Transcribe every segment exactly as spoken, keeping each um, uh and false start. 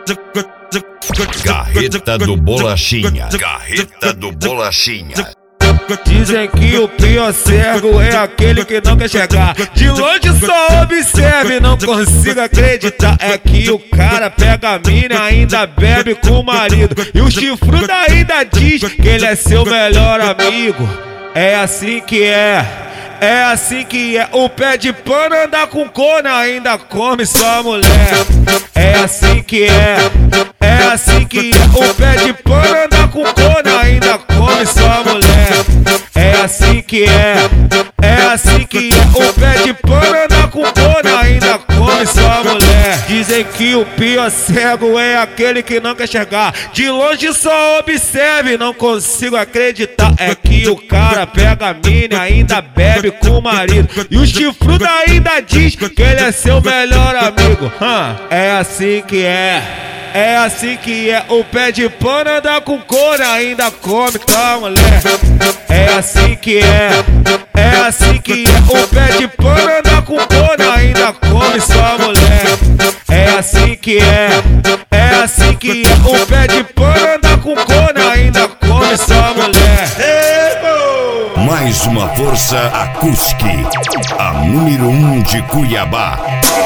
Carreta do Bolachinha. Carreta do Bolachinha. Dizem que o pior cego é aquele que não quer chegar. De longe só observe, não consigo acreditar. É que o cara pega a mina, ainda bebe com o marido, e o chifrudo ainda diz que ele é seu melhor amigo. É assim que é, é assim que é. O pé de pano anda com cona, ainda come sua mulher. É assim que é, é assim que é. O pé de pano anda com cona, ainda come sua mulher. É assim que é, é assim que é. O pé de pano anda com cona, ainda come sua mulher. Dizem que o pior cego é aquele que não quer chegar. De longe só observe, não consigo acreditar. É que o cara pega a mina, ainda bebe com o marido, e o chifrudo ainda diz que ele é seu melhor amigo. hum, É assim que é, é assim que é. O pé de pano anda com cona, ainda come tua mulher. É assim que é, é assim que é. O pé de pano anda com cona, ainda come sua mulher. É assim que é, é assim que é. O pé de pano anda com cona, ainda come sua mulher. Mais uma força acústica, a número um de Cuiabá.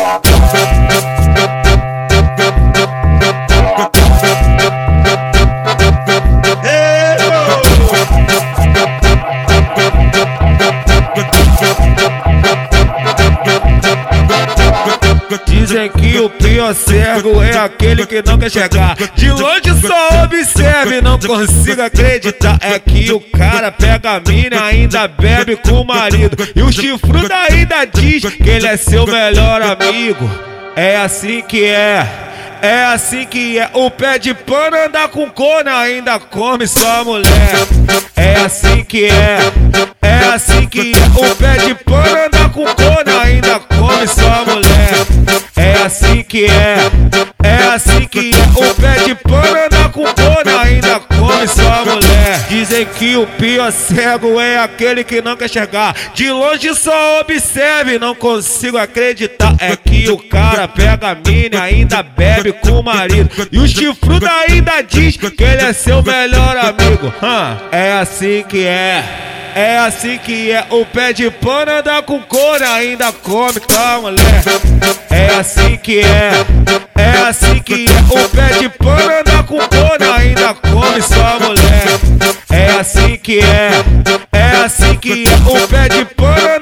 Dizem que o pior cego é aquele que não quer chegar. De longe só observe, não consigo acreditar. É que o cara pega a mina, ainda bebe com o marido, e o chifrudo ainda diz que ele é seu melhor amigo. É assim que é, é assim que é. O pé de pano anda com cona, ainda come sua mulher. É assim que é, é assim que é. O pé de pano anda com cona, ainda come sua mulher. É assim que é, é assim que é. O pé de pano anda com cona, ainda come sua mulher. Dizem que o pior cego é aquele que não quer chegar. De longe só observe, não consigo acreditar. É que o cara pega a mina, ainda bebe com o marido, e o chifrudo ainda diz que ele é seu melhor amigo. hum, É assim que é, é assim que é. O pé de pano anda com cona, ainda come tua mulher. É assim que é, é assim que é. O pé de pano anda com cona, ainda come sua mulher. É assim que é, é assim que é. O pé de pano